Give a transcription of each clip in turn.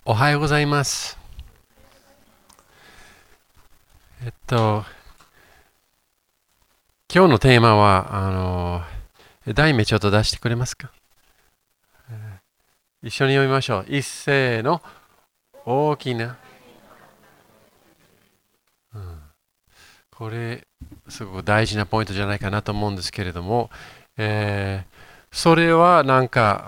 おはようございます。今日のテーマは、題名ちょっと出してくれますか？一緒に読みましょう。一斉の大きな。これ、すごく大事なポイントじゃないかなと思うんですけれども、それはなんか、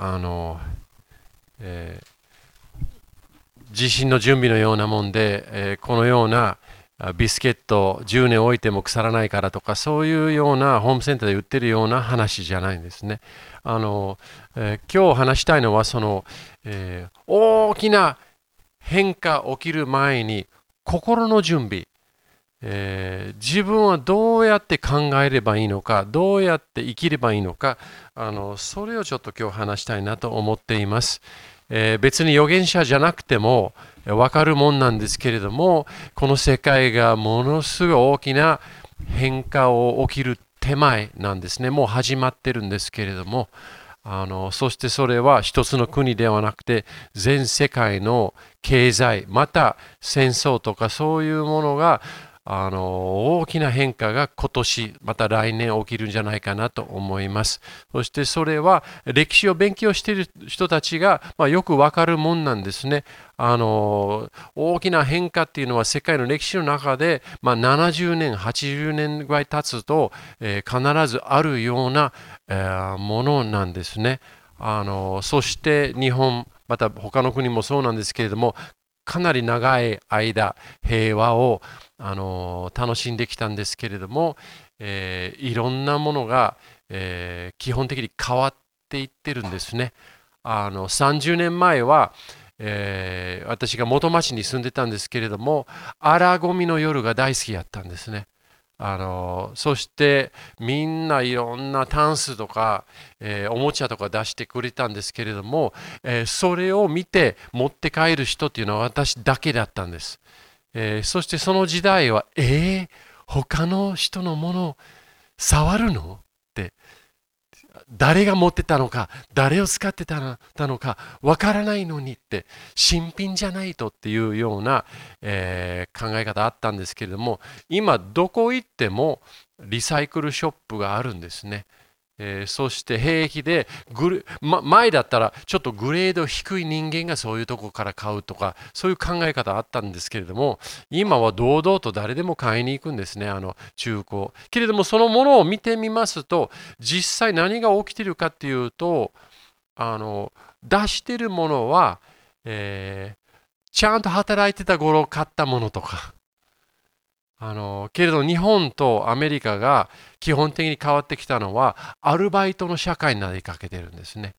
地震の準備のようなもんで、このようなビスケット10年置いても腐らないからとかそういうようなホームセンターで売ってるような話じゃないんですね。今日話したいのは大きな変化起きる前に心の準備、自分はどうやって考えればいいのか、どうやって生きればいいのか、それをちょっと今日話したいなと思っています。別に預言者じゃなくても分かるもんなんですけれども、この世界がものすごい大きな変化を起きる手前なんですね。もう始まってるんですけれども、そしてそれは一つの国ではなくて全世界の経済、また戦争とかそういうものが大きな変化が今年また来年起きるんじゃないかなと思います。そしてそれは歴史を勉強している人たちが、よくわかるもんなんですね。大きな変化っていうのは世界の歴史の中で、70年80年ぐらい経つと、必ずあるような、ものなんですね。そして日本また他の国もそうなんですけれども、かなり長い間平和を楽しんできたんですけれども、いろんなものが、基本的に変わっていってるんですね。30年前は、私が元町に住んでたんですけれども、荒ゴミの夜が大好きやったんですね。そしてみんないろんなタンスとか、おもちゃとか出してくれたんですけれども、それを見て持って帰る人っていうのは私だけだったんです。そしてその時代は、他の人のものを触るのって誰が持ってたのか誰を使ってたのかわからないのにって新品じゃないとっていうような、考え方あったんですけれども、今どこ行ってもリサイクルショップがあるんですね。そして平気で前だったらちょっとグレード低い人間がそういうとこから買うとかそういう考え方あったんですけれども、今は堂々と誰でも買いに行くんですね、中古けれども。そのものを見てみますと実際何が起きているかっていうと、出しているものは、ちゃんと働いてた頃買ったものとか、けれど日本とアメリカが基本的に変わってきたのはアルバイトの社会になりかけてるんですね。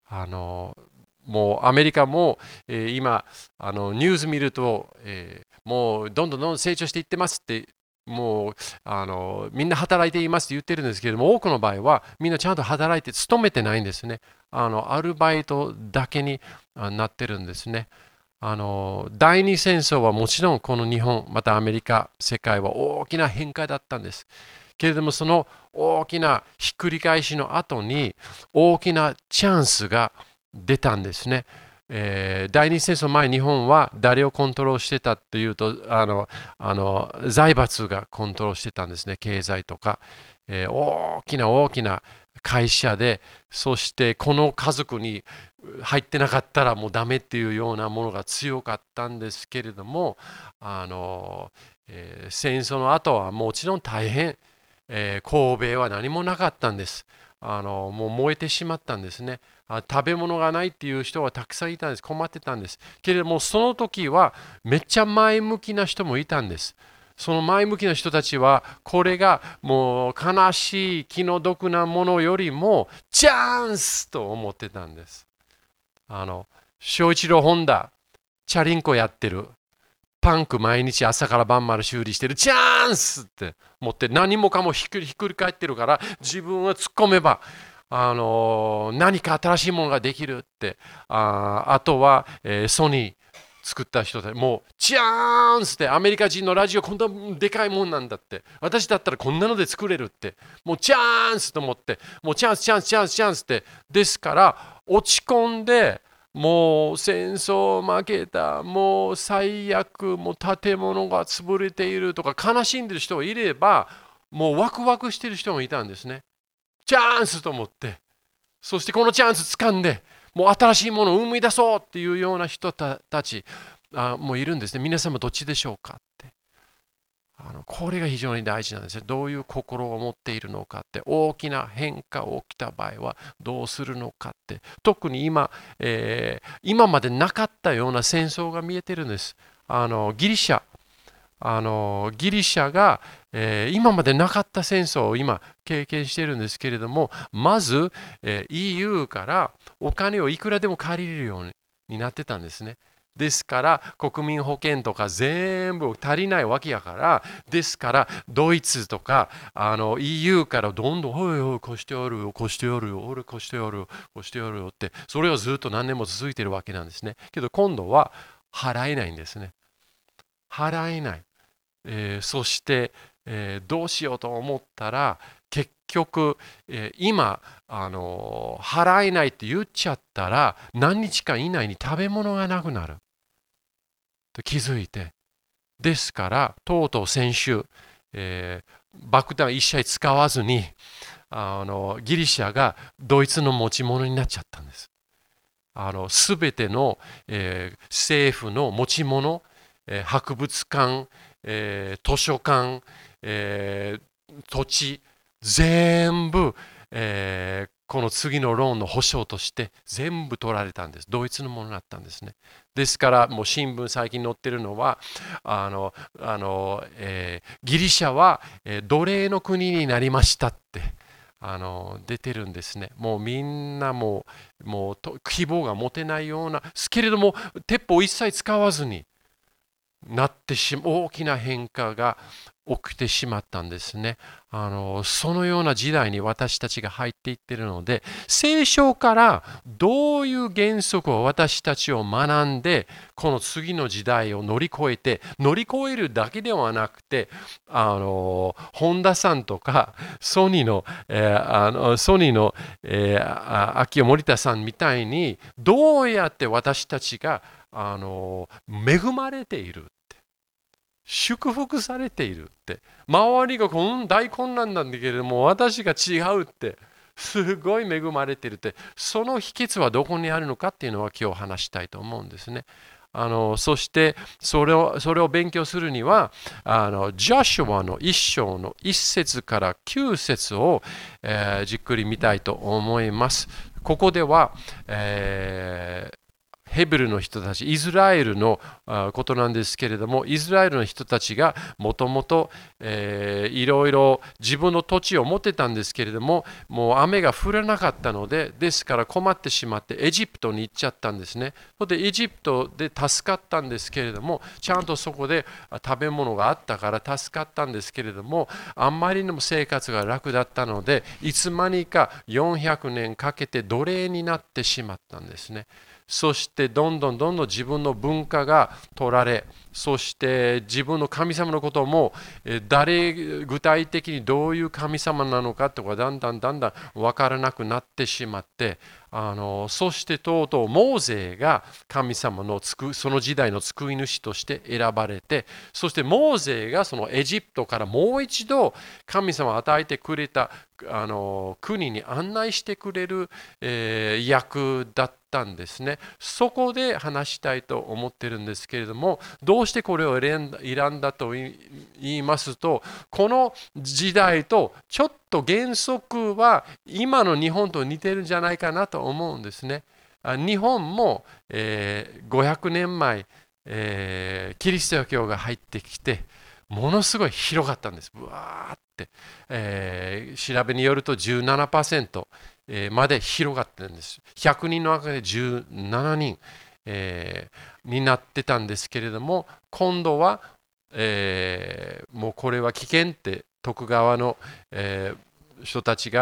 もうアメリカも、今ニュース見ると、もうどんどんどんどん成長していってますって、もうみんな働いていますって言ってるんですけれども、多くの場合はみんなちゃんと働いて勤めてないんですね。アルバイトだけになってるんですね。第二戦争はもちろんこの日本またアメリカ世界は大きな変化だったんです。けれどもその大きなひっくり返しの後に大きなチャンスが出たんですね。第二戦争前日本は誰をコントロールしてたっていうと、財閥がコントロールしてたんですね。経済とか、大きな大きな会社で、そしてこの家族に入ってなかったらもうダメっていうようなものが強かったんですけれども、戦争の後はもちろん大変、神戸は何もなかったんです。もう燃えてしまったんですね。食べ物がないっていう人がたくさんいたんです。困ってたんです。けれどもその時はめっちゃ前向きな人もいたんです。その前向きな人たちはこれがもう悲しい気の毒なものよりもチャンスと思ってたんです。翔一郎ホンダチャリンコやってる、パンク毎日朝から晩まで修理してる、チャンスって思って何もかもひっくり返ってるから、自分は突っ込めば何か新しいものができるって。あとは、ソニー作った人でもうチャンスってアメリカ人のラジオこんなでかいもんなんだって、私だったらこんなので作れるって、もうチャンスと思って、もうチャンスチャンスチャンスチャンスってですから落ち込んでもう戦争負けた、もう最悪、もう建物が潰れているとか悲しんでる人がいれば、もうワクワクしてる人もいたんですね。チャンスと思って、そしてこのチャンス掴んで、もう新しいものを生み出そうっていうような人たちもういるんですね。皆様どっちでしょうかって。これが非常に大事なんですね。どういう心を持っているのかって、大きな変化が起きた場合はどうするのかって、特に今、今までなかったような戦争が見えてるんです。ギリシャが、今までなかった戦争を今経験しているんですけれども、まず、EU からお金をいくらでも借りれるようになってたんですね。ですから国民保険とか全部足りないわけやから、ですからドイツとかEU からどんどん「おいおい越しておるよ越しておるよ俺越しておるよ越しておるよ」って、それがずっと何年も続いているわけなんですね。けど今度は払えないんですね。払えない。そして、どうしようと思ったら結局、今払えないって言っちゃったら何日間以内に食べ物がなくなると気づいて、ですからとうとう先週、爆弾一切使わずにギリシャがドイツの持ち物になっちゃったんです。すべての、政府の持ち物、博物館、図書館、土地全部、この次のローンの保証として全部取られたんです。ドイツのものになったんですね。ですからもう新聞最近載ってるのはギリシャは、奴隷の国になりましたって出てるんですね。もうみんなもう希望が持てないようなですけれども、鉄砲を一切使わずになって大きな変化が起きてしまったんですね。そのような時代に私たちが入っていっているので、聖書からどういう原則を私たちを学んで、この次の時代を乗り越えるだけではなくて、本田さんとかソニーの、秋尾森田さんみたいに、どうやって私たちが恵まれているって、祝福されているって、周りが大混乱なんだけれども私が違うって、すごい恵まれているって、その秘訣はどこにあるのかっていうのは今日話したいと思うんですね。そしてそれを勉強するにはジョシュアの一章の1節から9節を、じっくり見たいと思います。ここでは、ヘブルの人たち、イスラエルのことなんですけれども、イスラエルの人たちがもともといろいろ自分の土地を持ってたんですけれども、もう雨が降らなかったので、ですから困ってしまってエジプトに行っちゃったんですね。でエジプトで助かったんですけれども、ちゃんとそこで食べ物があったから助かったんですけれども、あんまりにも生活が楽だったので、いつまにか400年かけて奴隷になってしまったんですね。そしてどんどん自分の文化が取られ、そして自分の神様のことも具体的にどういう神様なのかとかだんだん分からなくなってしまって、そしてとうとうモーゼが神様のその時代の救い主として選ばれて、そしてモーゼがそのエジプトからもう一度神様を与えてくれた国に案内してくれる、役だったんですね。そこで話したいと思ってるんですけれども、どうしてこれを選んだと言いますと、この時代とちょっと原則は今の日本と似てるんじゃないかなと思うんですね。日本も、500年前、キリスト教が入ってきてものすごい広がったんです。ぶわーって、調べによると 17% まで広がってるんです。100人の中で17人、になってたんですけれども、今度は、もうこれは危険って徳川の、人たちが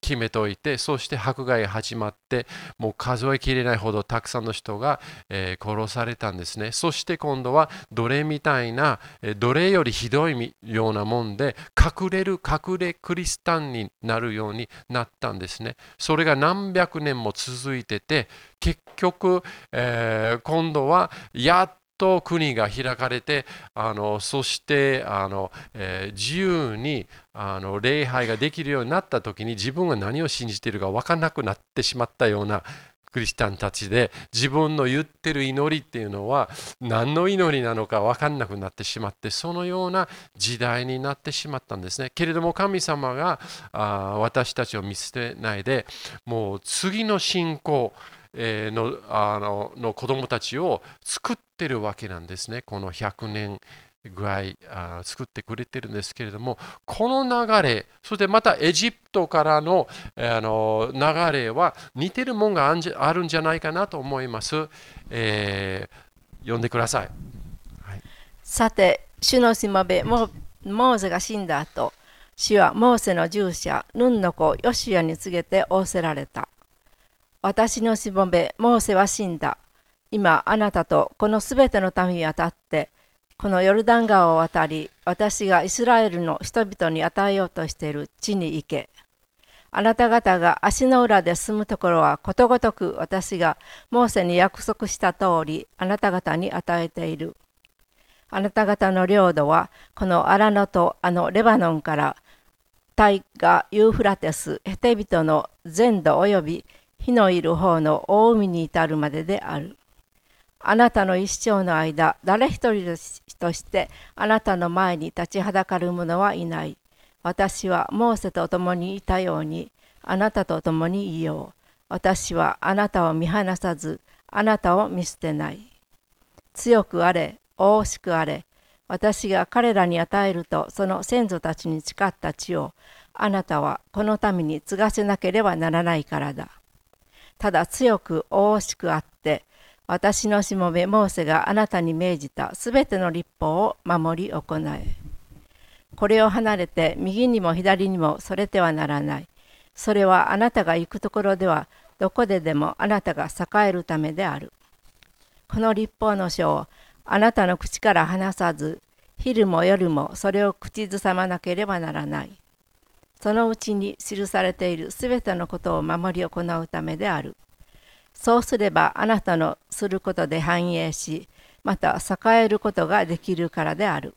決めといて、そして迫害が始まって、もう数えきれないほどたくさんの人が、殺されたんですね。そして今度は奴隷みたいな、奴隷よりひどいようなもんで、隠れクリスタンになるようになったんですね。それが何百年も続いてて、結局、今度はやっと国が開かれて、そして自由に礼拝ができるようになった時に、自分が何を信じているか分からなくなってしまったようなクリスチャンたちで、自分の言ってる祈りっていうのは何の祈りなのか分からなくなってしまって、そのような時代になってしまったんですね。けれども神様が私たちを見捨てないで、もう次の信仰の子供たちを作ってるわけなんですね。この100年ぐらい作ってくれてるんですけれども、この流れ、そしてまたエジプトからの、流れは似てるものがあるんじゃないかなと思います。読んでください。 はい、さて、主のしもべモーセが死んだ後、主はモーセの従者ヌンの子ヨシュアに告げて仰せられた。私のしもべモーセは死んだ。今あなたとこのすべての民にあたってこのヨルダン川を渡り、私がイスラエルの人々に与えようとしている地に行け。あなた方が足の裏で住むところはことごとく私がモーセに約束した通りあなた方に与えている。あなた方の領土はこのアラノとレバノンから大河ユーフラテスヘテ人の全土および火のいる方の大海に至るまでである。あなたの一生の間、誰一人としてあなたの前に立ちはだかる者はいない。私はモーセと共にいたように、あなたと共にいよう。私はあなたを見放さず、あなたを見捨てない。強くあれ、大しくあれ。私が彼らに与えるとその先祖たちに誓った地を、あなたはこの民に継がせなければならないからだ。ただ強く大しくあって、私のしもべモーセがあなたに命じたすべての律法を守り行え。これを離れて右にも左にもそれてはならない。それはあなたが行くところではどこででもあなたが栄えるためである。この律法の書をあなたの口から離さず、昼も夜もそれを口ずさまなければならない。そのうちに記されているすべてのことを守り行うためである。そうすればあなたのすることで繁栄し、また栄えることができるからである。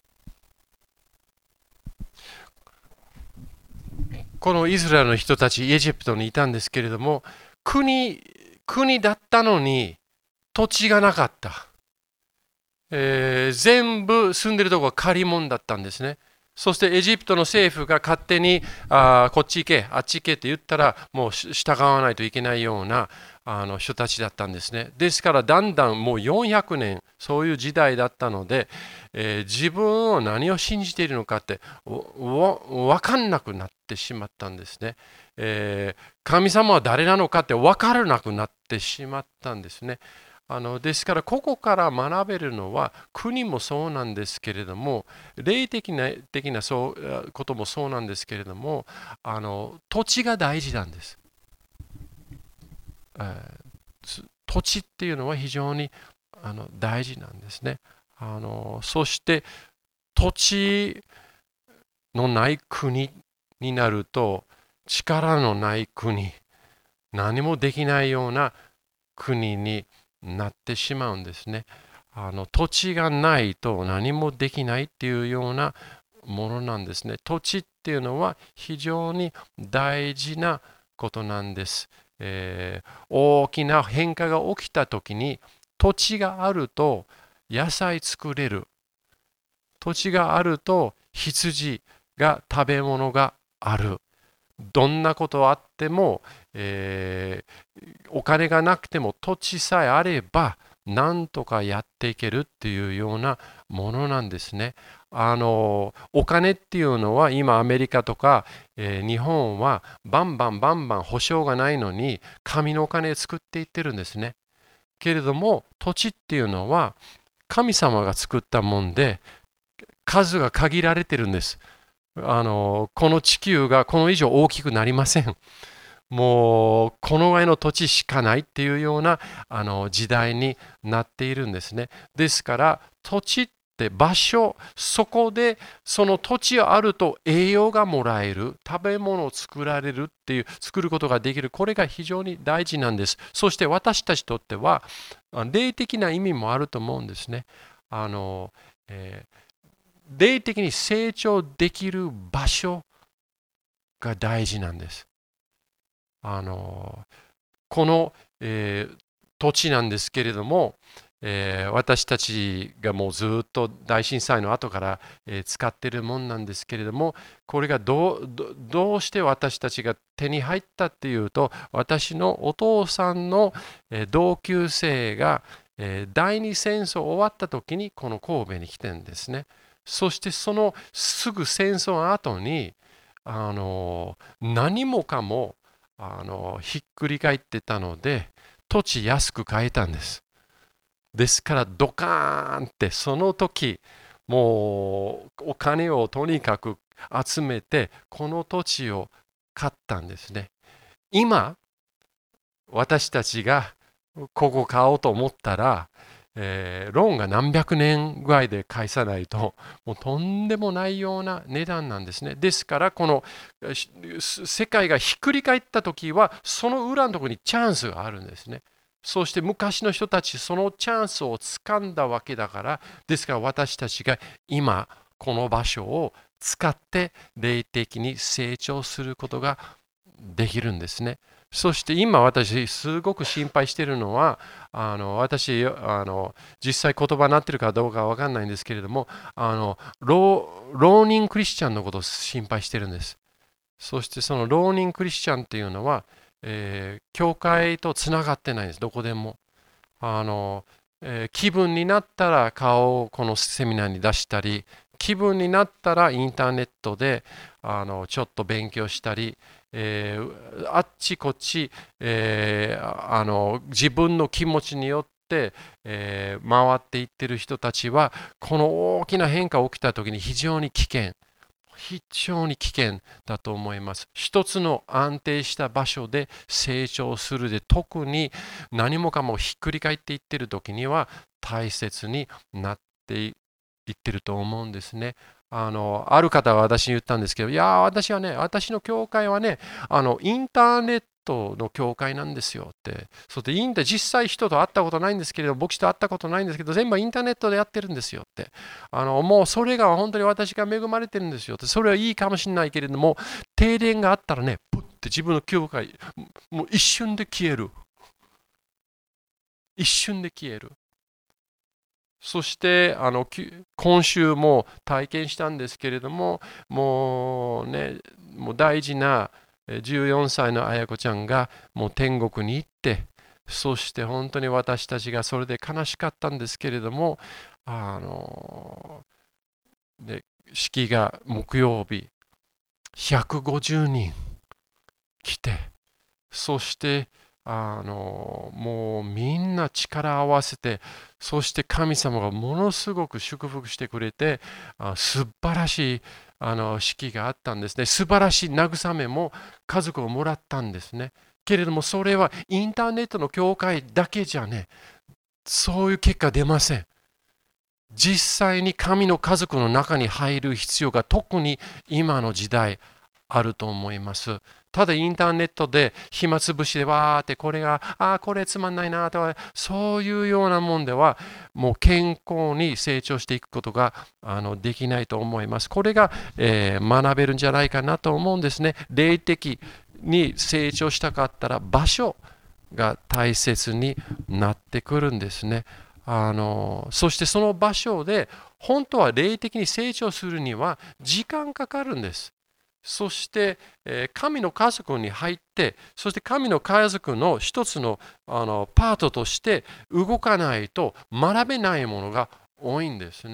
このイスラエルの人たち、エジプトにいたんですけれども、国だったのに土地がなかった。全部住んでるところは借り物だったんですね。そしてエジプトの政府が勝手にこっち行け、あっち行けって言ったらもう従わないといけないような人たちだったんですね。ですからだんだんもう400年そういう時代だったので、自分を何を信じているのかって分かんなくなってしまったんですね。神様は誰なのかって分からなくなってしまったんですね。ですからここから学べるのは国もそうなんですけれども、霊的なそうこともそうなんですけれども、土地が大事なんです。土地っていうのは非常に大事なんですね。そして土地のない国になると、力のない国、何もできないような国になってしまうんですね。土地がないと何もできないっていうようなものなんですね。土地っていうのは非常に大事なことなんです。大きな変化が起きた時に土地があると野菜作れる。土地があると羊が食べ物がある。どんなことあっても、お金がなくても土地さえあればなんとかやっていけるっていうようなものなんですね。お金っていうのは今アメリカとか、日本はバンバン保証がないのに紙のお金を作っていってるんですね。けれども土地っていうのは神様が作ったもんで数が限られてるんです。 この地球がこの以上大きくなりません。もうこのぐらいの土地しかないっていうような時代になっているんですね。ですから土地って場所、そこでその土地があると栄養がもらえる、食べ物を作られるっていう、作ることができる、これが非常に大事なんです。そして私たちにとっては霊的な意味もあると思うんですね。霊的に成長できる場所が大事なんです。この、土地なんですけれども、私たちがもうずっと大震災の後から、使っているもんなんですけれども、これがどうして私たちが手に入ったっていうと、私のお父さんの、同級生が、第二戦争終わった時にこの神戸に来てるんですね。そしてそのすぐ戦争の後に何もかもひっくり返ってたので土地安く買えたんです。ですからドカーンってその時もうお金をとにかく集めてこの土地を買ったんですね。今私たちがここ買おうと思ったら、ローンが何百年ぐらいで返さないともうとんでもないような値段なんですね。ですからこの世界がひっくり返った時はその裏のところにチャンスがあるんですね。そして昔の人たちそのチャンスを掴んだわけだから、ですから私たちが今この場所を使って霊的に成長することができるんですね。そして今私すごく心配しているのは私実際言葉になっているかどうかわかんないんですけれども浪人クリスチャンのことを心配しているんです。そしてその浪人クリスチャンっていうのは、教会とつながってないんです。どこでも気分になったら顔をこのセミナーに出したり、気分になったらインターネットでちょっと勉強したり、あっちこっち、自分の気持ちによって、回っていってる人たちはこの大きな変化が起きた時に非常に危険だと思います。一つの安定した場所で成長するで、特に何もかもひっくり返っていってる時には大切になっていってると思うんですね。ある方は私に言ったんですけど、いや私の教会はね、インターネットの教会なんですよって。それで実際人と会ったことないんですけれど、牧師と会ったことないんですけど、全部インターネットでやってるんですよって。もうそれが本当に私が恵まれてるんですよって。それはいいかもしれないけれども、停電があったらね、プッて自分の教会、もう一瞬で消える。一瞬で消える。そして今週も体験したんですけれども、もう大事な14歳の綾子ちゃんがもう天国に行って、そして本当に私たちがそれで悲しかったんですけれども、式が木曜日150人来て、そしてもうみんな力を合わせて、そして神様がものすごく祝福してくれて、素晴らしい式があったんですね。素晴らしい慰めも家族をもらったんですね。けれどもそれはインターネットの教会だけじゃね、そういう結果出ません。実際に神の家族の中に入る必要が特に今の時代あると思います。ただインターネットで暇つぶしでわーってこれつまんないなとか、そういうようなもんではもう健康に成長していくことができないと思います。これが、学べるんじゃないかなと思うんですね。霊的に成長したかったら場所が大切になってくるんですね。そしてその場所で本当は霊的に成長するには時間かかるんです。そして、神の家族に入って、そして神の家族の一つの、パートとして動かないと学べないものが多いんですね。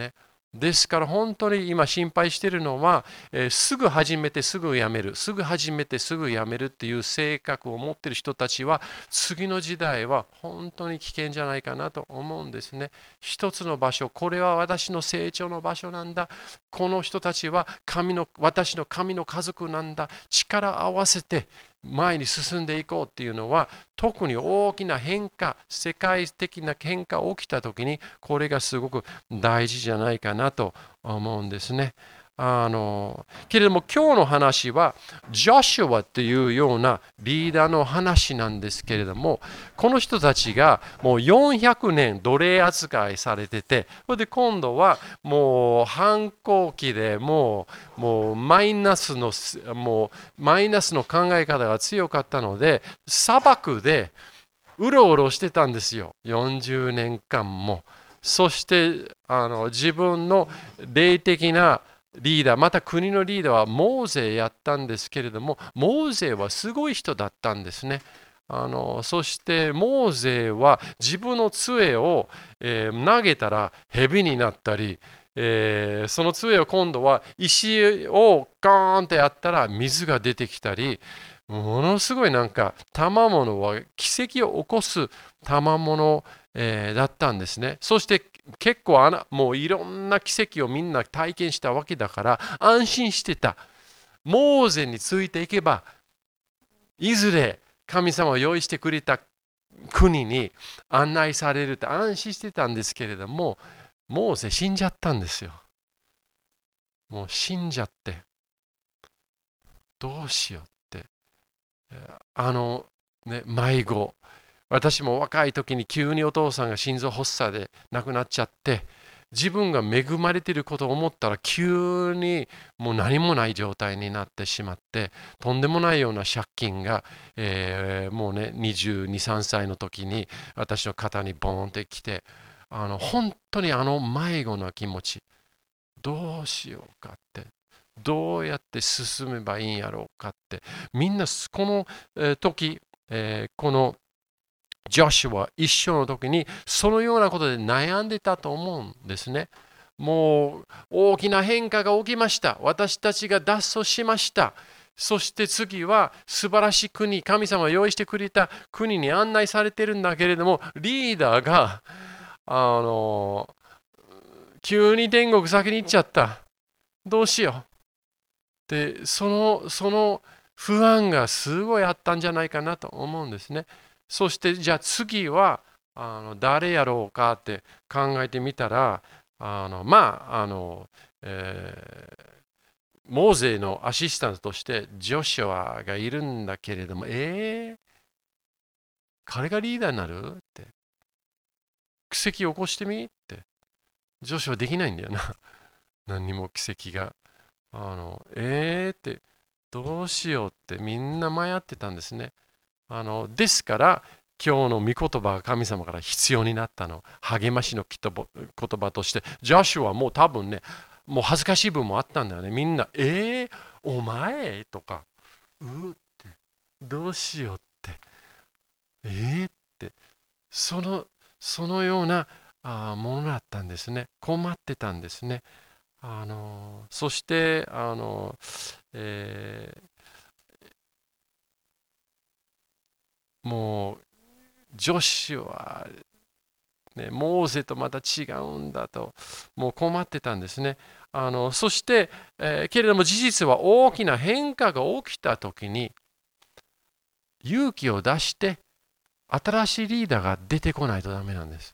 ですから本当に今心配しているのは、すぐ始めてすぐやめる、すぐ始めてすぐやめるっていう性格を持っている人たちは、次の時代は本当に危険じゃないかなと思うんですね。一つの場所、これは私の成長の場所なんだ。この人たちは私の神の家族なんだ。力を合わせて前に進んでいこうっていうのは、特に大きな変化、世界的な変化が起きた時に、これがすごく大事じゃないかなと思うんですね。けれども今日の話はジョシュアっていうようなリーダーの話なんですけれども、この人たちがもう400年奴隷扱いされてて、それで今度はもう反抗期でもうマイナスの考え方が強かったので、砂漠でうろうろしてたんですよ、40年間も。そして自分の霊的なリーダー、また国のリーダーはモーゼやったんですけれども、モーゼはすごい人だったんですね。そしてモーゼは自分の杖を、投げたら蛇になったり、その杖を今度は石をガーンってやったら水が出てきたり、ものすごいなんか賜物は奇跡を起こす賜物、だったんですね。そして結構もういろんな奇跡をみんな体験したわけだから安心してた。モーゼについていけばいずれ神様を用意してくれた国に案内されるって安心してたんですけれども、モーゼ死んじゃったんですよ。もう死んじゃってどうしようって、迷子、私も若い時に急にお父さんが心臓発作で亡くなっちゃって、自分が恵まれていることを思ったら急にもう何もない状態になってしまって、とんでもないような借金が、もうね22、3歳の時に私の肩にボーンってきて、本当に迷子な気持ち、どうしようかって、どうやって進めばいいんやろうかって、みんなこの時、このジョシュは一緒の時にそのようなことで悩んでたと思うんですね。もう大きな変化が起きました。私たちが脱走しました。そして次は素晴らしい国、神様が用意してくれた国に案内されてるんだけれども、リーダーが急に天国先に行っちゃった。どうしよう。で、その不安がすごいあったんじゃないかなと思うんですね。そしてじゃあ次は誰やろうかって考えてみたら、モーゼのアシスタントとしてジョシュアがいるんだけれども、彼がリーダーになるって、奇跡を起こしてみって、ジョシュアできないんだよな。何にも奇跡が。ってどうしようってみんな迷ってたんですね。ですから今日の御言葉が神様から必要になったの、励ましの言葉として、ジョシュはもう多分ね、もう恥ずかしい部分もあったんだよね。みんなお前とかってどうしようってってそのようなものだったんですね。困ってたんですね。そしてもう女子は、ね、モーゼとまた違うんだともう困ってたんですね。そして、けれども事実は大きな変化が起きた時に勇気を出して新しいリーダーが出てこないとダメなんです。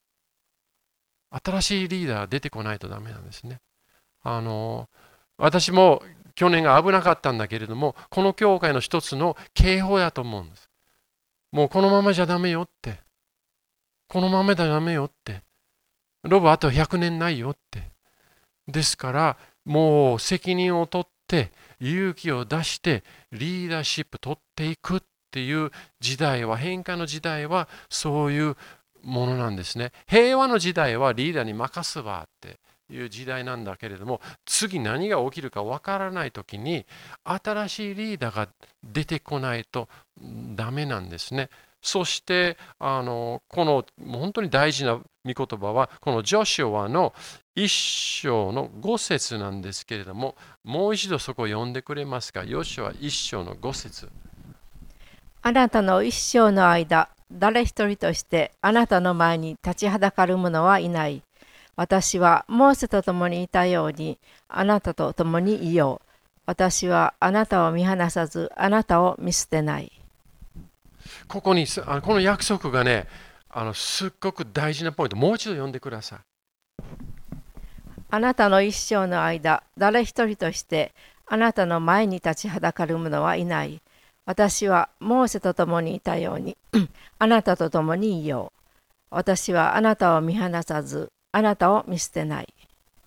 新しいリーダーが出てこないとダメなんですね。私も去年が危なかったんだけれども、この教会の一つの警報やと思うんです。もうこのままじゃダメよって。このままじゃダメよって。ロブあと100年ないよって。ですからもう責任を取って勇気を出してリーダーシップ取っていくっていう時代は、変化の時代はそういうものなんですね。平和の時代はリーダーに任すわっていう時代なんだけれども、次何が起きるかわからない時に新しいリーダーが出てこないとダメなんですね。そしてこの本当に大事な御言葉はこのジョシュアの1章の5節なんですけれども、もう一度そこを読んでくれますか。ヨシュア1章の5節。 あなたの一生の間、誰一人としてあなたの前に立ちはだかる者はいない。私はモーセと共にいたようにあなたと共にいよう。私はあなたを見放さず、あなたを見捨てない。 ここにこの約束がね、すっごく大事なポイント。もう一度読んでください。 あなたの一生の間、誰一人としてあなたの前に立ちはだかる者はいない。私はモーセと共にいたようにあなたと共にいよう。私はあなたを見放さず、あなたを見捨てない。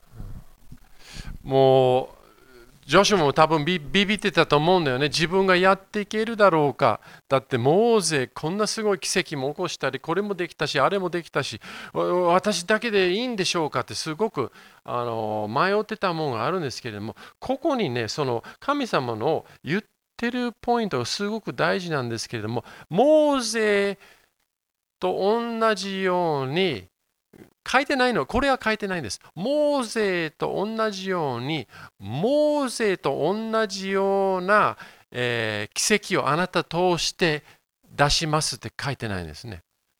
もうジョシュも多分ビビってたと思うんだよね。自分がやっていけるだろうか。だってモーゼこんなすごい奇跡も起こしたり、これもできたし、あれもできたし、私だけでいいんでしょうかってすごく迷ってたものがあるんですけれども、ここにね、その神様の言ってるポイントがすごく大事なんですけれども、モーゼと同じように書いてないの、これは書いてないんです。モーゼと同じように、モーゼと同じような、奇跡をあなた通して出しますって書いてないんですね。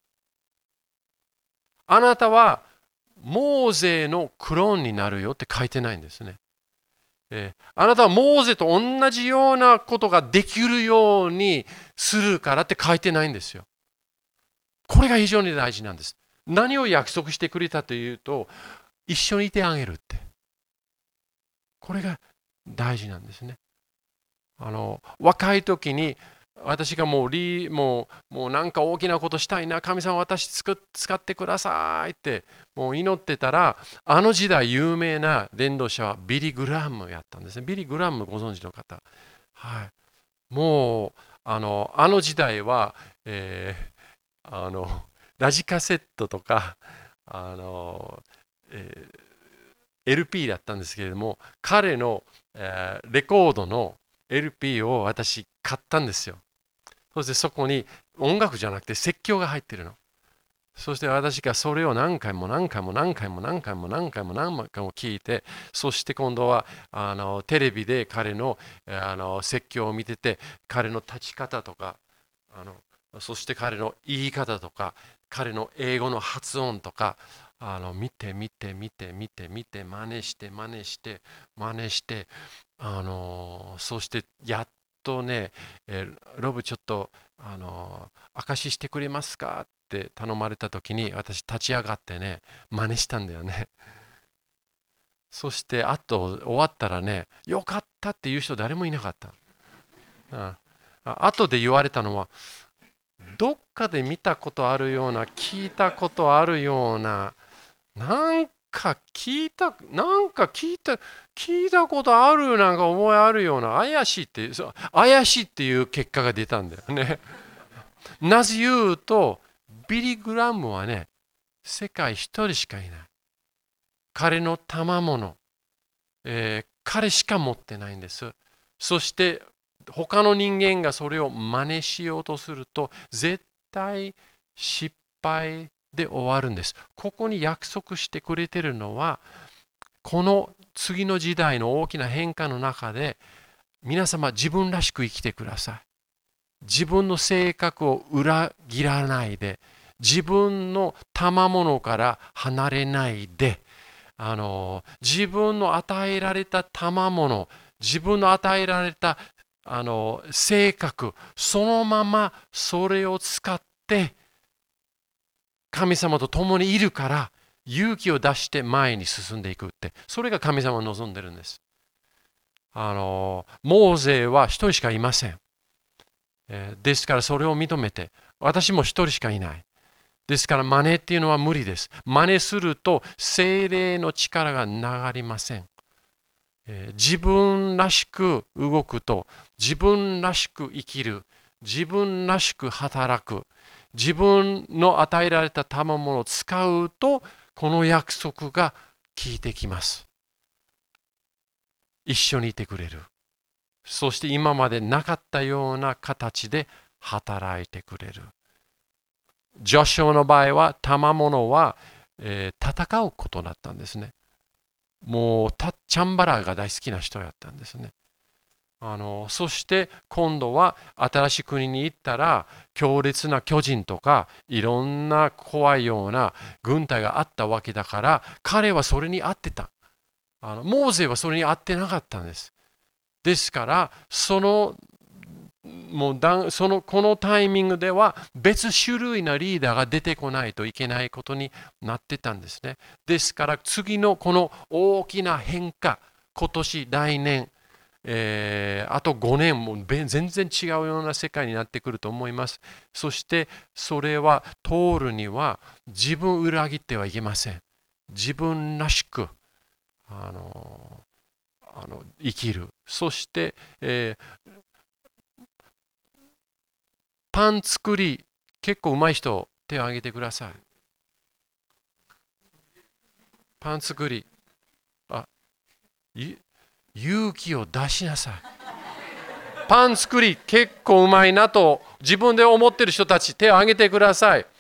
あなたはモーゼのクローンになるよって書いてないんですね。あなたはモーゼと同じようなことができるようにするからって書いてないんですよ。これが非常に大事なんです。何を約束してくれたというと、一緒にいてあげるって。これが大事なんですね。若い時に私がもうなんか大きなことしたいな、神様私使ってくださいってもう祈ってたら、あの時代有名な伝道者はビリー・グラハムやったんですね。ビリー・グラハムご存知の方。はい。もうあの時代は、ラジカセットとかLP だったんですけれども、彼の、レコードの LP を私買ったんですよ。そしてそこに音楽じゃなくて説教が入ってるの。そして私がそれを何回も聞いて、そして今度はテレビで彼の、説教を見てて、彼の立ち方とかそして彼の言い方とか彼の英語の発音とか見て真似してそしてやっとね、ロブちょっと証ししてくれますかって頼まれた時に、私立ち上がってね真似したんだよね。そしてあと終わったらね、よかったっていう人誰もいなかった。後で言われたのは、どっかで見たことあるような、聞いたことあるような、なんか聞いたことある、なんか覚えあるような、怪しいっていう結果が出たんだよね。なぜ言うと、ビリー・グラムはね、世界一人しかいない。彼の賜物、彼しか持ってないんです。そして他の人間がそれを真似しようとすると絶対失敗で終わるんです。ここに約束してくれているのは、この次の時代の大きな変化の中で、皆様自分らしく生きてください。自分の性格を裏切らないで、自分の賜物から離れないで、自分の与えられた賜物、自分の与えられた性格、そのままそれを使って神様と共にいるから勇気を出して前に進んでいくって、それが神様が望んでるんです。モーゼは一人しかいません。ですからそれを認めて、私も一人しかいない。ですから真似っていうのは無理です。真似すると聖霊の力が流れません。自分らしく動くと、自分らしく生きる、自分らしく働く、自分の与えられた賜物を使うと、この約束が効いてきます。一緒にいてくれる。そして今までなかったような形で働いてくれる。ジョシュアの場合は賜物は戦うことだったんですね。もうチャンバラが大好きな人やったんですね。そして今度は新しい国に行ったら強烈な巨人とかいろんな怖いような軍隊があったわけだから、彼はそれに合ってた。モーゼはそれに合ってなかったんです。ですからこのタイミングでは別種類のリーダーが出てこないといけないことになってたんですね。ですから次のこの大きな変化、今年来年あと5年も全然違うような世界になってくると思います。そしてそれは通るには自分を裏切ってはいけません。自分らしく生きる。そして、パン作り結構うまい人手を挙げてください。パン作り勇気を出しなさい。パン作り結構うまいなと自分で思ってる人たち手を挙げてください。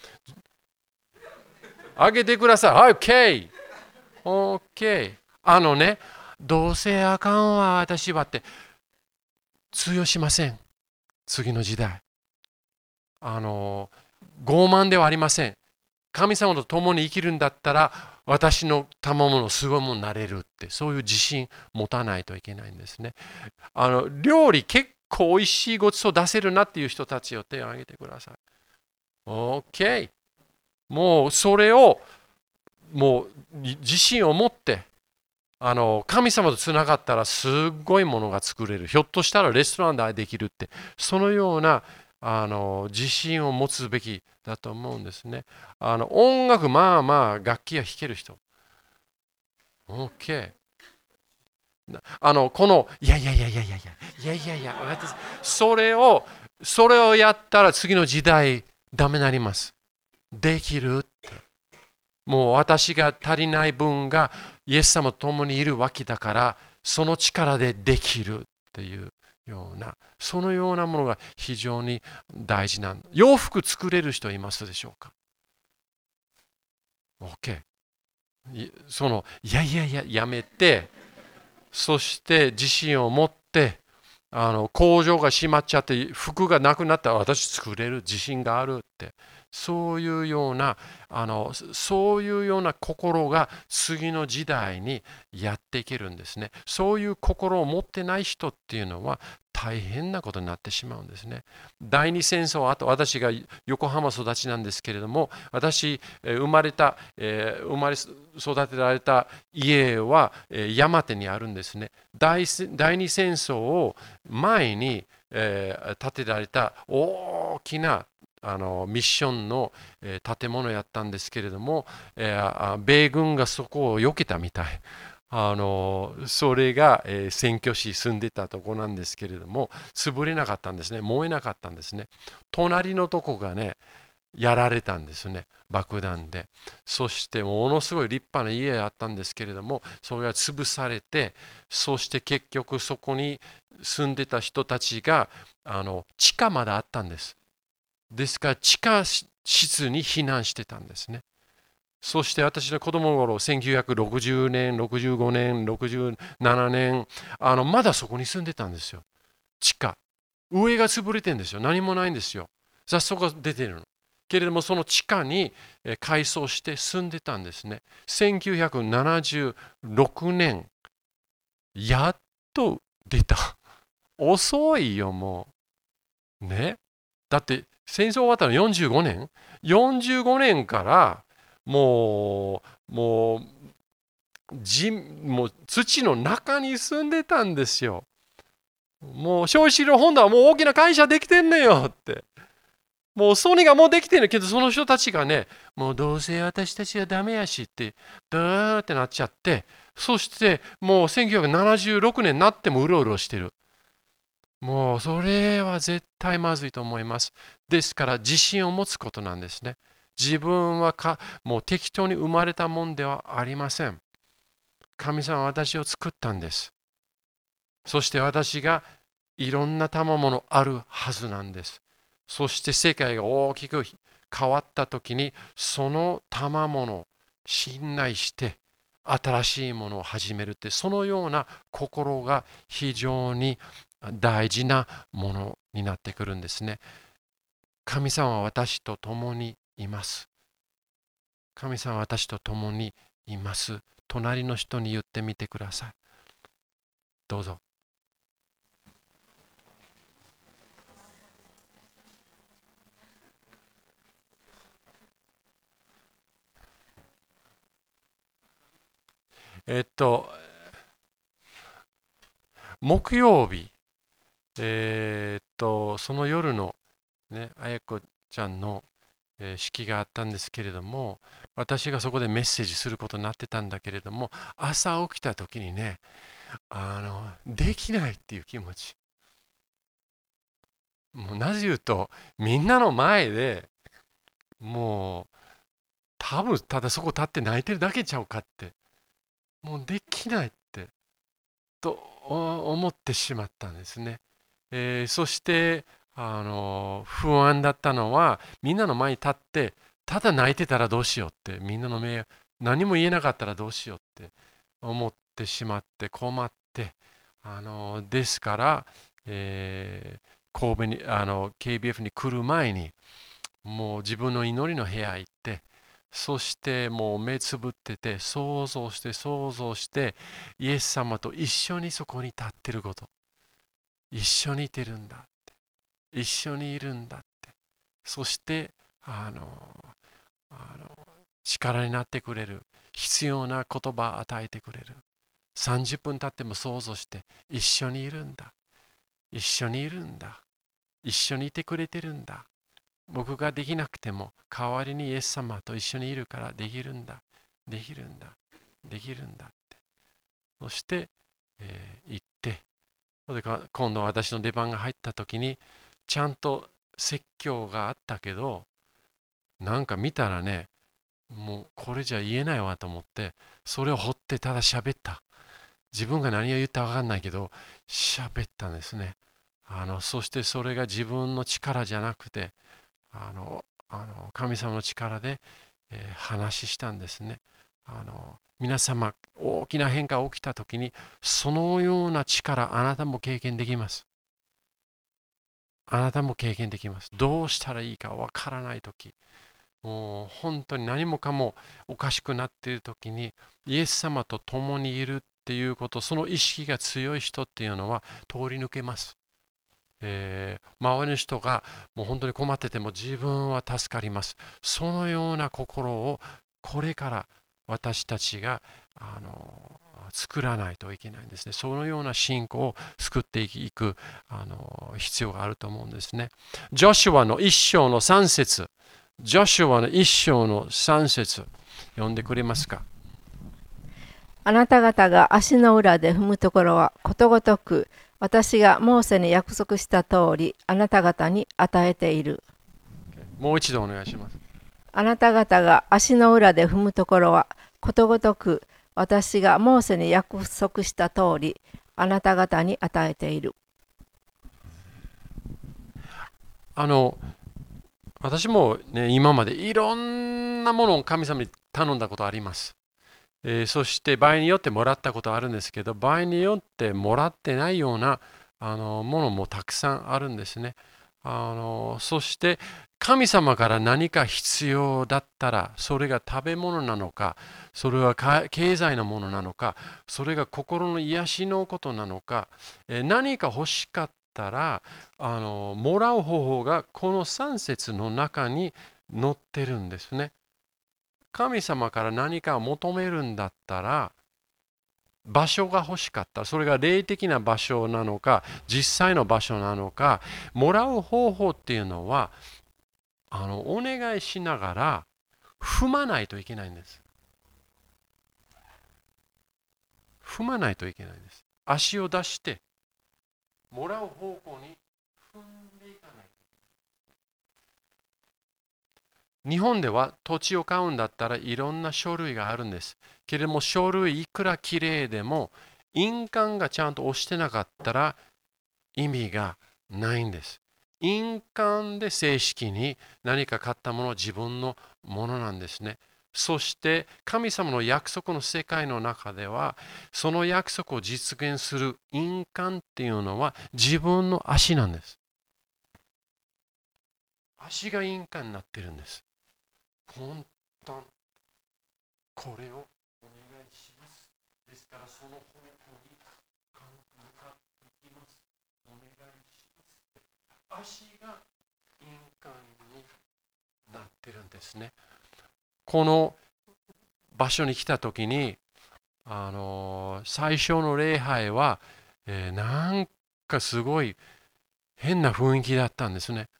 挙げてください。はい、OK。どうせあかんわ私はって通用しません。次の時代。傲慢ではありません。神様と共に生きるんだったら私の賜物すごいものになれるって、そういう自信持たないといけないんですね。料理結構おいしいごちそう出せるなっていう人たちを手を挙げてください。OK。もうそれをもう自信を持って神様とつながったらすっごいものが作れる。ひょっとしたらレストランでできるって、そのような自信を持つべきだと思うんですね。音楽楽器が弾ける人。OK。いや私それをやったら次の時代ダメになります。できるって。もう私が足りない分がイエス様と共にいるわけだから、その力でできるっていうような、そのようなものが非常に大事なん。洋服作れる人いますでしょうか？ OK。やめて、そして自信を持って、工場が閉まっちゃって服がなくなったら私作れる自信があるって、そういうような心が次の時代にやっていけるんですね。そういう心を持ってない人っていうのは大変なことになってしまうんですね。第二戦争、あと私が横浜育ちなんですけれども、私生まれ育てられた家は山手にあるんですね。第二戦争を前に建てられた大きなミッションの建物やったんですけれども、米軍がそこを避けたみたい。それが占拠し住んでたとこなんですけれども、潰れなかったんですね。燃えなかったんですね。隣のとこがねやられたんですね、爆弾で。そしてものすごい立派な家あったんですけれども、それが潰されて、そして結局そこに住んでた人たちが地下まであったんです。ですから地下室に避難してたんですね。そして私の子供の頃、1960年、65年、67年、まだそこに住んでたんですよ。地下。上が潰れてるんですよ。何もないんですよ。雑草が出てるの。けれどもその地下に改装して住んでたんですね。1976年、やっと出た。遅いよ、もう。ね。だって戦争終わったの45年 ?45 年からもう土の中に住んでたんですよ。もう消費資料本田はもう大きな会社できてんねよって。もうソニーがもうできてるけど、その人たちがね、もうどうせ私たちはダメやしって、ダーってなっちゃって、そしてもう1976年になってもうろうろしてる。もうそれは絶対まずいと思います。ですから自信を持つことなんですね。自分はもう適当に生まれたもんではありません。神様は私を作ったんです。そして私がいろんな賜物あるはずなんです。そして世界が大きく変わった時にその賜物、 信頼して新しいものを始めるって、そのような心が非常に大事なものになってくるんですね。神様は私と共にいます。神様は私と共にいます。隣の人に言ってみてください。どうぞ。木曜日、その夜のね、あやこちゃんの式があったんですけれども、私がそこでメッセージすることになってたんだけれども、朝起きた時にね、できないっていう気持ち。もうなぜ言うと、みんなの前でもう多分ただそこ立って泣いてるだけちゃうかって、もうできないってと思ってしまったんですね。そして不安だったのは、みんなの前に立ってただ泣いてたらどうしようって、みんなの目何も言えなかったらどうしようって思ってしまって困って、ですから、神戸にKBF に来る前にもう自分の祈りの部屋行って、そしてもう目つぶってて想像してイエス様と一緒にそこに立ってること、一緒にいてるんだって、一緒にいるんだって、そして力になってくれる、必要な言葉を与えてくれる。30分経っても想像して一緒にいるんだ、一緒にいるんだ、一緒にいてくれてるんだ。僕ができなくても代わりにイエス様と一緒にいるからできるんだ、できるんだ、できるんだって。そして、行って、それから今度私の出番が入った時にちゃんと説教があったけど、なんか見たらね、もうこれじゃ言えないわと思って、それを掘ってただ喋った。自分が何を言ったか分かんないけど喋ったんですね。そしてそれが自分の力じゃなくて、神様の力で、話したんですね。皆様、大きな変化が起きたときに、そのような力、あなたも経験できます。あなたも経験できます。どうしたらいいかわからないとき、もう本当に何もかもおかしくなっているときに、イエス様と共にいるっていうこと、その意識が強い人っていうのは通り抜けます。周りの人がもう本当に困ってても自分は助かります。そのような心をこれから私たちが作らないといけないんですね。そのような信仰を作っていく必要があると思うんですね。ジョシュアの一章の3節、ジョシュアの一章の3節読んでくれますか。 あなた方が足の裏で踏むところはことごとく私がモーセに約束した通りあなた方に与えている。 もう一度お願いします。 あなた方が足の裏で踏むところはことごとく私がモーセに約束した通りあなた方に与えている。 私もね、今までいろんなものを神様に頼んだことあります。そして場合によってもらったことあるんですけど、場合によってもらってないようなものもたくさんあるんですね。そして神様から何か必要だったら、それが食べ物なのか、それは経済のものなのか、それが心の癒しのことなのか、何か欲しかったらもらう方法がこの3節の中に載ってるんですね。神様から何かを求めるんだったら、場所が欲しかったら、それが霊的な場所なのか、実際の場所なのか、もらう方法っていうのは、お願いしながら踏まないといけないんです。踏まないといけないんです。足を出して、もらう方向に踏んでいかない。日本では土地を買うんだったらいろんな書類があるんです。けれども書類いくらきれいでも印鑑がちゃんと押してなかったら意味がないんです。印鑑で正式に何か買ったものは自分のものなんですね。 そして神様の約束の世界の中では、その約束を実現する印鑑っていうのは自分の足なんです。足が印鑑になってるんです。本当にこれをお願いします。ですからその方向に向かっていきます。お願いします。足が印鑑になってるんですね。この場所に来た時に最初の礼拝は、なんかすごい変な雰囲気だったんですね。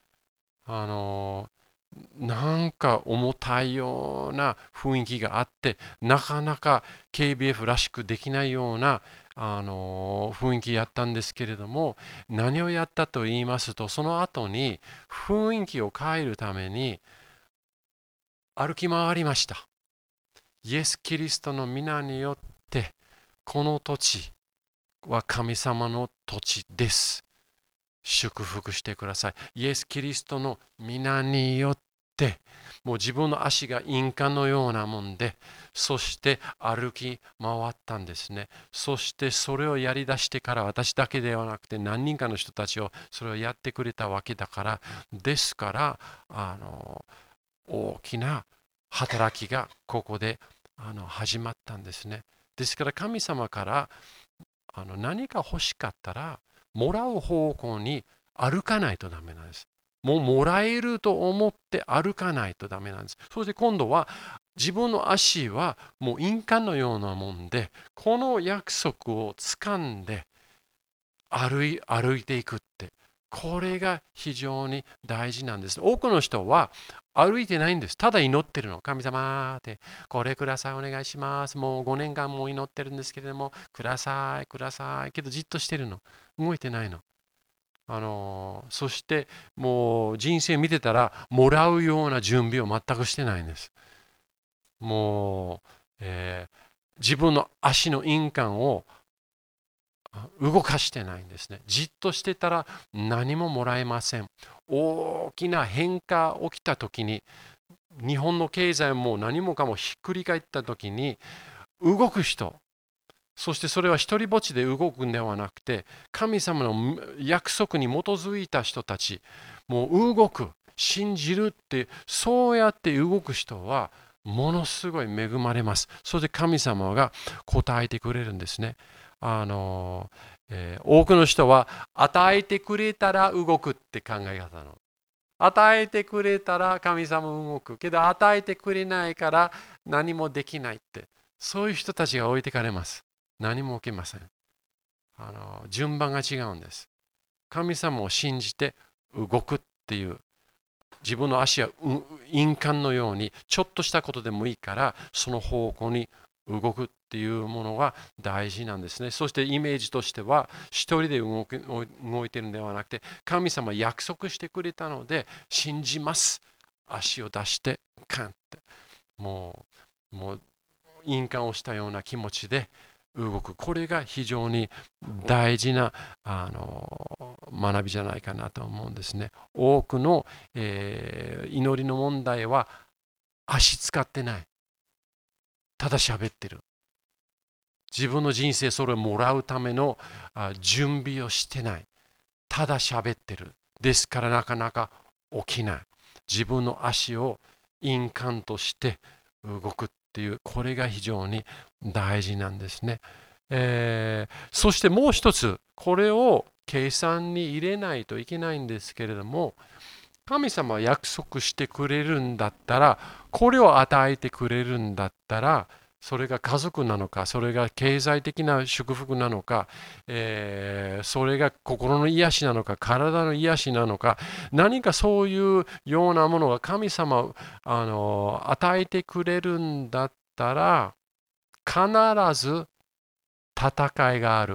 なんか重たいような雰囲気があって、なかなか KBF らしくできないような雰囲気やったんですけれども、何をやったと言いますと、その後に雰囲気を変えるために歩き回りました。イエス・キリストの皆によってこの土地は神様の土地です。祝福してください。イエス・キリストの皆によってもう自分の足が印鑑のようなもんで、そして歩き回ったんですね。そしてそれをやりだしてから私だけではなくて何人かの人たちをそれをやってくれたわけだから、ですから大きな働きがここで始まったんですね。ですから神様から何か欲しかったらもらう方向に歩かないとダメなんです。もうもらえると思って歩かないとダメなんです。そして今度は自分の足はもう印鑑のようなもんで、この約束を掴んで歩いていくって、これが非常に大事なんです。多くの人は歩いてないんです。ただ祈ってるの。神様って、これください、お願いします。もう5年間も祈ってるんですけれども、ください、ください。けどじっとしてるの。動いてないの。そしてもう人生見てたら、もらうような準備を全くしてないんです。もう、自分の足の印鑑を動かしてないんですね。じっとしてたら何ももらえません。大きな変化起きた時に、日本の経済も何もかもひっくり返った時に、動く人、そしてそれは一人ぼっちで動くんではなくて、神様の約束に基づいた人たち、もう動く、信じるって、そうやって動く人はものすごい恵まれます。そして神様が答えてくれるんですね。多くの人は与えてくれたら動くって考え方なの。与えてくれたら神様動くけど、与えてくれないから何もできないって、そういう人たちが置いてかれます。何も起きません。順番が違うんです。神様を信じて動くっていう、自分の足は印鑑のようにちょっとしたことでもいいからその方向に動くっていうものが大事なんですね。そしてイメージとしては、一人で動いてるんではなくて、神様約束してくれたので信じます。足を出してカンってもう印鑑をしたような気持ちで動く。これが非常に大事な学びじゃないかなと思うんですね。多くの、祈りの問題は足使ってない。ただ喋ってる。自分の人生それをもらうための準備をしてない。ただ喋ってる。ですからなかなか起きない。自分の足を印鑑として動くっていう、これが非常に大事なんですね。そしてもう一つ、これを計算に入れないといけないんですけれども、神様は約束してくれるんだったら、これを与えてくれるんだったら、それが家族なのか、それが経済的な祝福なのか、それが心の癒しなのか、体の癒しなのか、何かそういうようなものが神様与えてくれるんだったら、必ず戦いがある。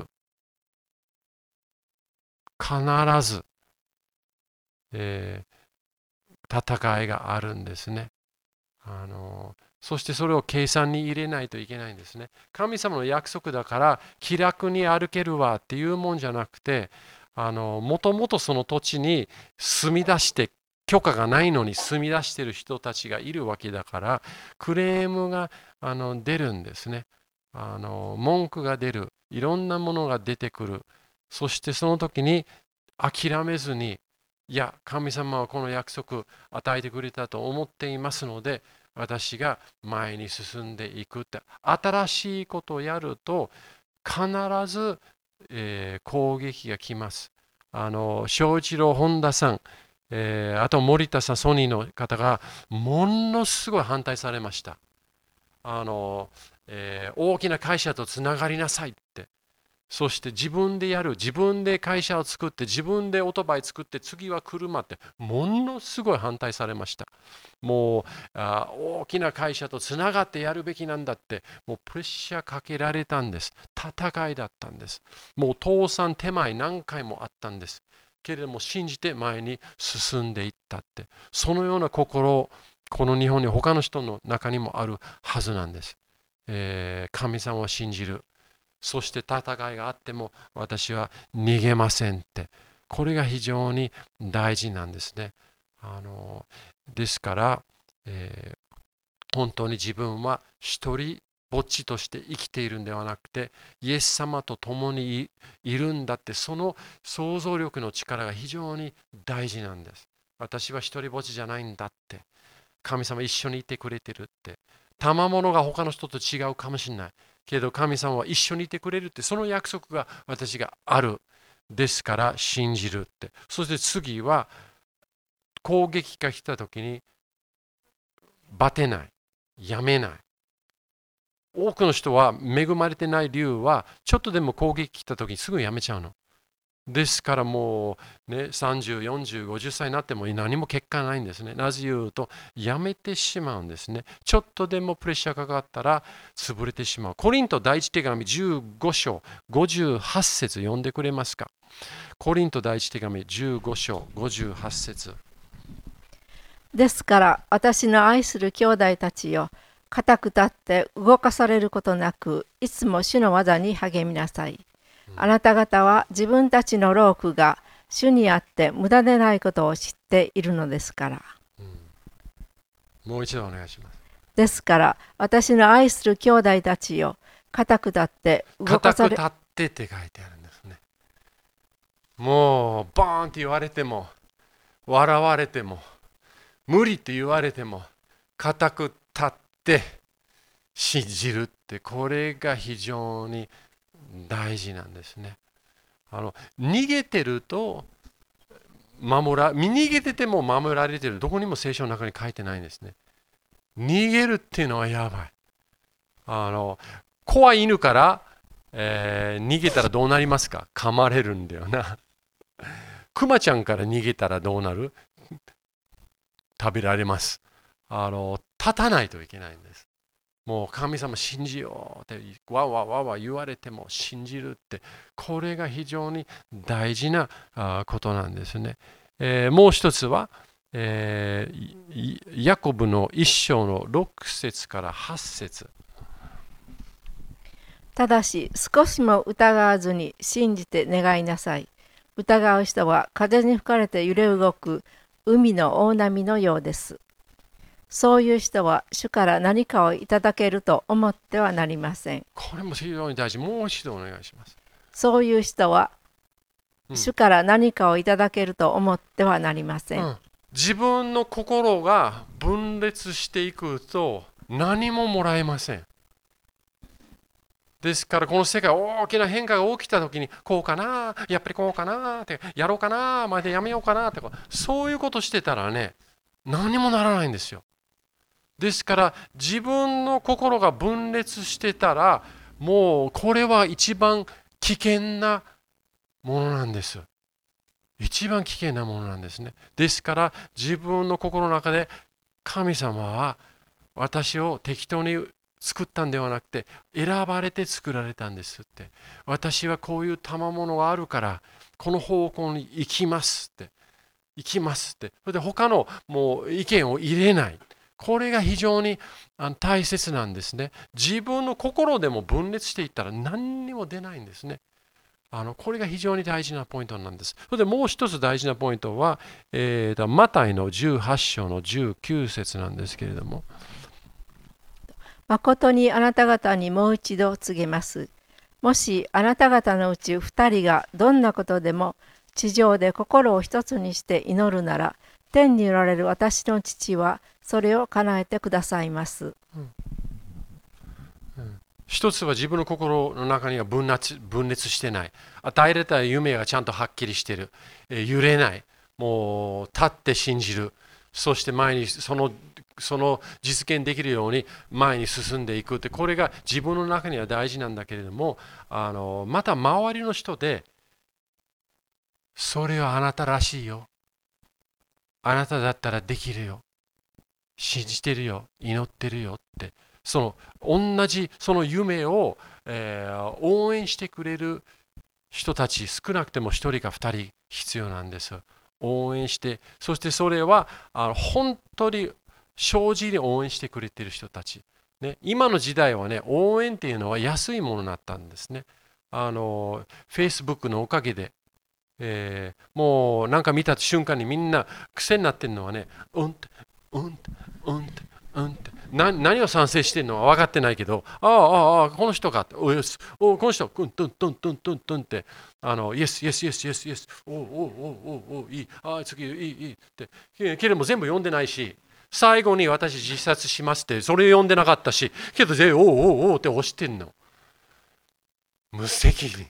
必ず、戦いがあるんですね。そしてそれを計算に入れないといけないんですね。神様の約束だから気楽に歩けるわっていうもんじゃなくて、もともとその土地に住み出して許可がないのに住み出している人たちがいるわけだから、クレームが出るんですね。文句が出る。いろんなものが出てくる。そしてその時に諦めずに、いや、神様はこの約束与えてくれたと思っていますので、私が前に進んでいくって、新しいことをやると必ず、攻撃が来ます。翔一郎本田さん、あと森田さん、ソニーの方がものすごい反対されました。大きな会社とつながりなさいって。そして自分でやる、自分で会社を作って、自分でオートバイ作って、次は車って、ものすごい反対されました。もう大きな会社とつながってやるべきなんだって、もうプレッシャーかけられたんです。戦いだったんです。もう倒産手前何回もあったんです。けれども信じて前に進んでいったって、そのような心、この日本に他の人の中にもあるはずなんです。神様を信じる。そして戦いがあっても私は逃げませんって。これが非常に大事なんですね。ですから、本当に自分は一人ぼっちとして生きているんではなくて、イエス様と共にいるんだって、その想像力の力が非常に大事なんです。私は一人ぼっちじゃないんだって。神様一緒にいてくれてるって。賜物が他の人と違うかもしれない。けど神様は一緒にいてくれるって、その約束が私がある。ですから信じるって。そして次は攻撃が来た時にバテない。やめない。多くの人は恵まれてない理由は、ちょっとでも攻撃来た時にすぐやめちゃうの。ですからもうね、30、40、50歳になっても何も結果ないんですね。なぜ言うと、やめてしまうんですね。ちょっとでもプレッシャーかかったら潰れてしまう。コリント第一手紙15章58節読んでくれますか？コリント第一手紙15章58節。 ですから私の愛する兄弟たちよ、固く立って動かされることなく、いつも主の技に励みなさい。あなた方は自分たちの労苦が主にあって無駄でないことを知っているのですから。 もう一度お願いします。 ですから私の愛する兄弟たちよ、固く立って動かされ、 固く立ってって書いてあるんですね。もうバーンって言われても、笑われても、無理って言われても、固く立って信じるって、これが非常に大事なんですね。逃げてると逃げてても守られてる。どこにも聖書の中に書いてないんですね。逃げるっていうのはやばい。怖い犬から、逃げたらどうなりますか？噛まれるんだよな。クマちゃんから逃げたらどうなる？食べられます。立たないといけないんです。もう神様信じようってわわわわ言われても信じるって、これが非常に大事なことなんですね。もう一つは、ヤコブの一章の6節から8節。 ただし少しも疑わずに信じて願いなさい。疑う人は風に吹かれて揺れ動く海の大波のようです。そういう人は主から何かをいただけると思ってはなりません。 これも非常に大事。もう一度お願いします。 そういう人は主から何かをいただけると思ってはなりません。 自分の心が分裂していくと何ももらえません。ですからこの世界大きな変化が起きた時に、こうかな、やっぱりこうかなって、やろうかな、までやめようかなって、そういうことしてたらね、何もならないんですよ。ですから自分の心が分裂してたら、もうこれは一番危険なものなんです。一番危険なものなんですね。ですから自分の心の中で、神様は私を適当に作ったんではなくて選ばれて作られたんですって。私はこういう賜物があるからこの方向に行きますって。それで他のもう意見を入れない。これが非常に大切なんですね。自分の心でも分裂していったら何にも出ないんですね。 これが非常に大事なポイントなんです。それでもう一つ大事なポイントは、マタイの18章の19節なんですけれども、 誠にあなた方にもう一度告げます。もしあなた方のうち2人がどんなことでも地上で心を一つにして祈るなら、天におられる私の父はそれを叶えてくださいます。 一つは自分の心の中には分裂してない。与えられた夢がちゃんとはっきりしている。揺れない。もう立って信じる。そして前にその実現できるように前に進んでいくって、これが自分の中には大事なんだけれども、また周りの人でそれはあなたらしいよ。あなただったらできるよ。信じてるよ。祈ってるよって。同じその夢を、応援してくれる人たち、少なくても1人か2人必要なんです。応援して、そしてそれは本当に正直に応援してくれている人たち、ね、今の時代はね、応援っていうのは安いものになったんですね。Facebook のおかげで、もうなんか見た瞬間にみんな癖になってるのはね、うんってうんってうんってうんって何を賛成してるのは分かってないけど、この人かって、この人、トントントントントントンって、イエス、イエス、イエス、イエス、イエス、いい、次、いいって、けれども全部読んでないし、最後に私自殺しますって、それ読んでなかったし、けど全部、おって押してんの。無責任。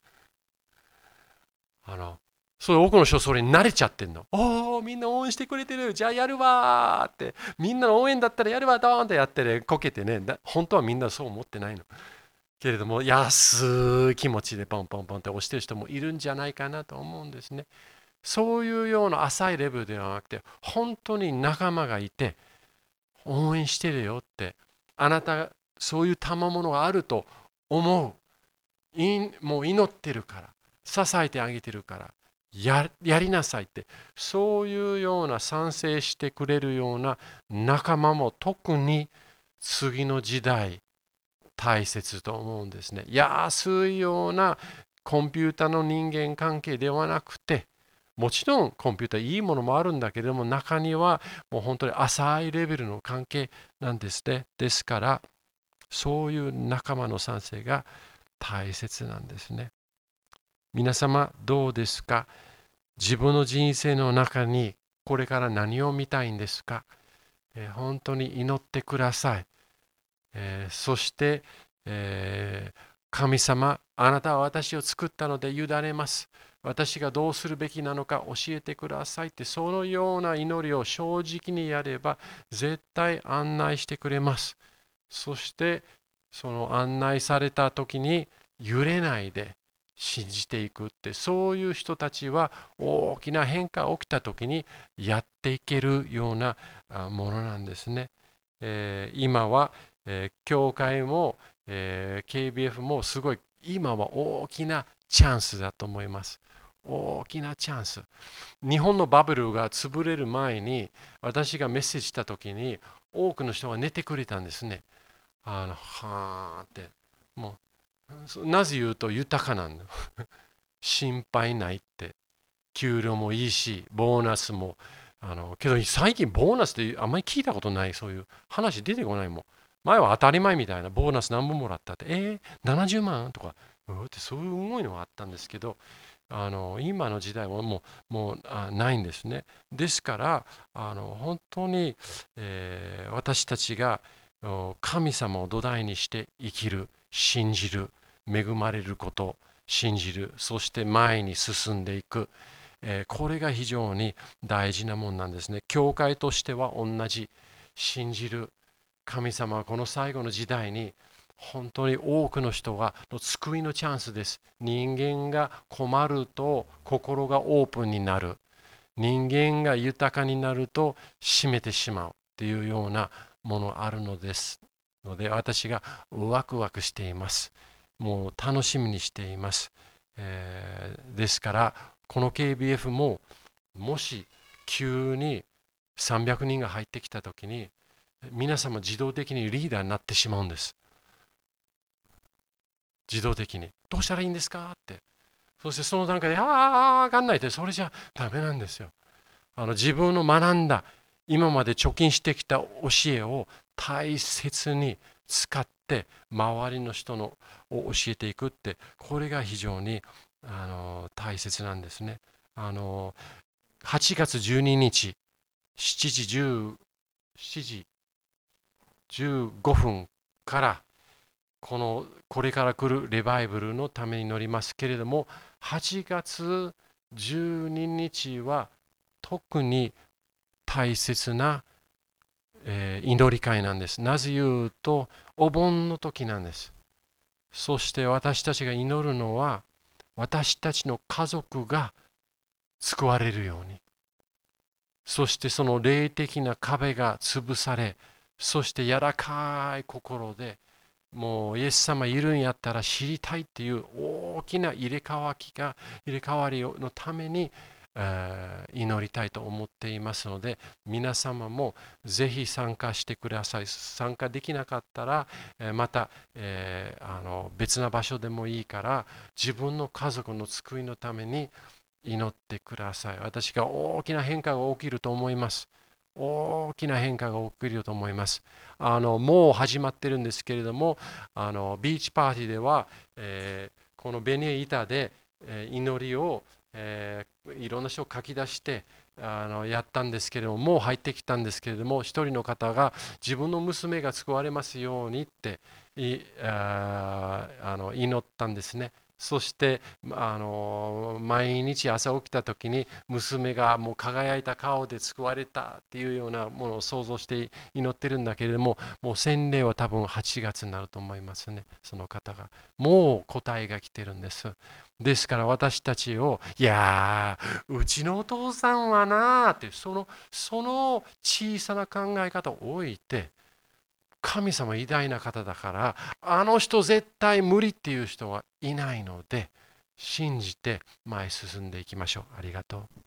それ多くの人それに慣れちゃってんの。みんな応援してくれてる、じゃあやるわーって、みんなの応援だったらやるわ、ドーンってやってね、こけてね、本当はみんなそう思ってないの。けれども、安い気持ちでポンポンポンって押してる人もいるんじゃないかなと思うんですね。そういうような浅いレベルではなくて、本当に仲間がいて、応援してるよって、あなた、そういう賜物があると思う。もう祈ってるから、支えてあげてるから。やりなさいって、そういうような賛成してくれるような仲間も特に次の時代大切と思うんですね。安いようなコンピューターの人間関係ではなくて、もちろんコンピューターいいものもあるんだけれども、中にはもう本当に浅いレベルの関係なんですね。ですからそういう仲間の賛成が大切なんですね。皆様どうですか？自分の人生の中にこれから何を見たいんですか？本当に祈ってください。そして、神様、あなたは私を作ったので委ねます。私がどうするべきなのか教えてくださいって、そのような祈りを正直にやれば絶対案内してくれます。そしてその案内された時に揺れないで信じていくって、そういう人たちは大きな変化が起きた時にやっていけるようなものなんですね。今は、教会も、KBF もすごい今は大きなチャンスだと思います。大きなチャンス。日本のバブルが潰れる前に私がメッセージした時に多くの人が寝てくれたんですね。はーって。もうなぜ言うと豊かなんだ。心配ないって。給料もいいし、ボーナスも。けど最近ボーナスってあんまり聞いたことない、そういう話出てこないもん。前は当たり前みたいな、ボーナス何本もらったって、70万とか、ってそういう重いのがあったんですけど、今の時代はもうないんですね。ですから本当に、私たちが神様を土台にして生きる、信じる、恵まれること、信じる、そして前に進んでいく、これが非常に大事なものなんですね。教会としては同じ、信じる。神様はこの最後の時代に本当に多くの人が救いのチャンスです。人間が困ると心がオープンになる。人間が豊かになると閉めてしまうっていうようなものあるのですので、私がワクワクしています。もう楽しみにしています。ですからこの KBF ももし急に300人が入ってきたときに、皆様自動的にリーダーになってしまうんです。自動的に。どうしたらいいんですかって。 そしてその段階で、わかんないって、それじゃダメなんですよ。自分の学んだ、今まで貯金してきた教えを大切に使って、周りの人を教えていくって、これが非常に大切なんですね。8月12日、7時15分からこれから来るレバイバルのために乗りますけれども、8月12日は特に大切な、祈り会なんです。なぜ言うと、お盆の時なんです。そして私たちが祈るのは、私たちの家族が救われるように。そしてその霊的な壁が潰され、そして柔らかい心で、もうイエス様いるんやったら知りたいっていう大きな入れ替わりのために祈りたいと思っていますので、皆様もぜひ参加してください。参加できなかったらまた別な場所でもいいから自分の家族の救いのために祈ってください。私が大きな変化が起きると思います。大きな変化が起きると思います。もう始まってるんですけれども、ビーチパーティーでは、このベニヤ板で、祈りを、いろんな人を書き出してやったんですけれども、もう入ってきたんですけれども、一人の方が自分の娘が救われますようにって祈ったんですね。そして毎日朝起きた時に娘がもう輝いた顔で救われたっていうようなものを想像して祈ってるんだけれども、もう洗礼は多分8月になると思いますね。その方がもう答えが来てるんです。ですから私たちを、いやーうちのお父さんはなーってその小さな考え方を置いて、神様偉大な方だからあの人絶対無理っていう人はいないので、信じて前へ進んでいきましょう。ありがとう。